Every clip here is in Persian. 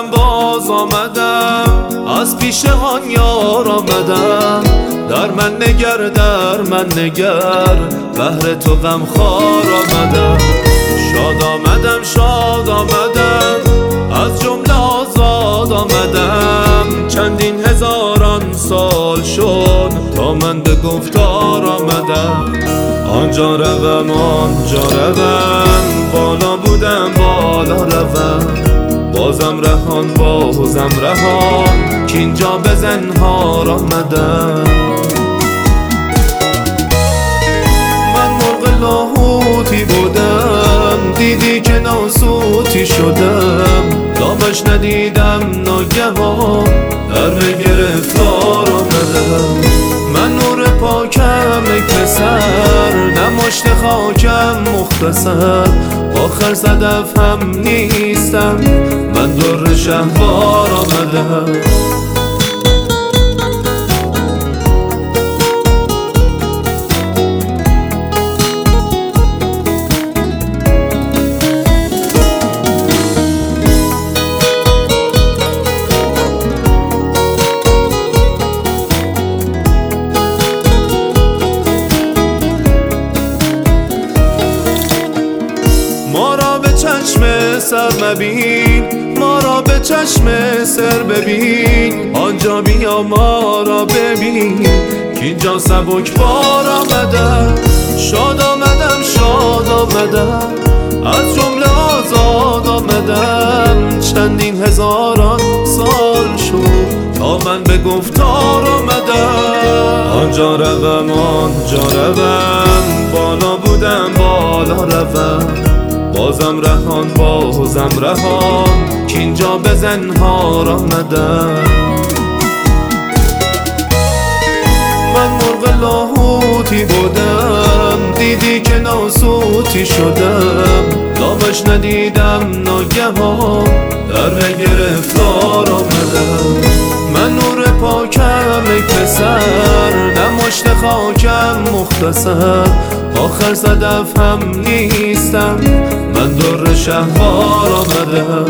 آمدم باز آمدم، از پیش آن یار آمدم. در من نگر در من نگر، بهر تو غم خوار آمدم. شاد آمدم، از جمله آزاد آمدم. چندین هزاران سال شد تا من به گفتار آمدم. آنجا روم بالا بودم بالا روم. بازم رهان که اینجا به زنهار آمدم. من مرغ لاهوتی بودم، دیدی که ناسوتی شدم. دامش ندیدم ناگهان در به گرفتار آمدم. من نور پاکم ای پسر، نه مشت خاکم مختصر. آخر صدف هم نیستم، من در شهوار آمدم. ما را به چشم سر مبین، ما را به چشم سر ببین. آنجا بیا ما را ببین که اینجا سبک بار آمدم. شاد آمدم از جمله آزاد آمدم. چندین هزاران سال شد تا من به گفتار آمدم. آنجا روم بالا بودم بالا روم. بازم رهان که اینجا به زنهار آمدم. من مرغ لاهوتی بودم، دیدی که ناسوتی شدم. دامش ندیدم ناگهان در به گرفتار آمدم. من نور پاکم ای پسر، نه مشت خاکم مختصر. آخر صدف هم نیستم، من در شهوار آمدم.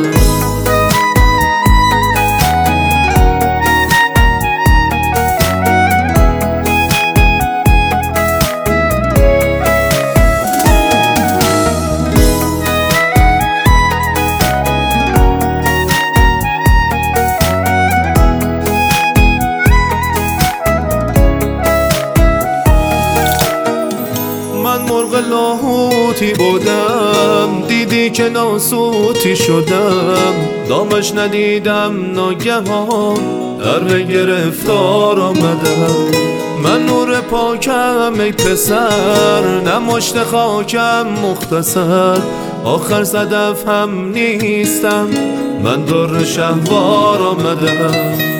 من مرغ لاهوتی بودم، دیدی که ناسوتی شدم. دامش ندیدم ناگهان در به گرفتار آمدم. من نور پاکم ای پسر، نه مشت خاکم مختصر. آخر صدف هم نیستم، من در شهوار آمدم.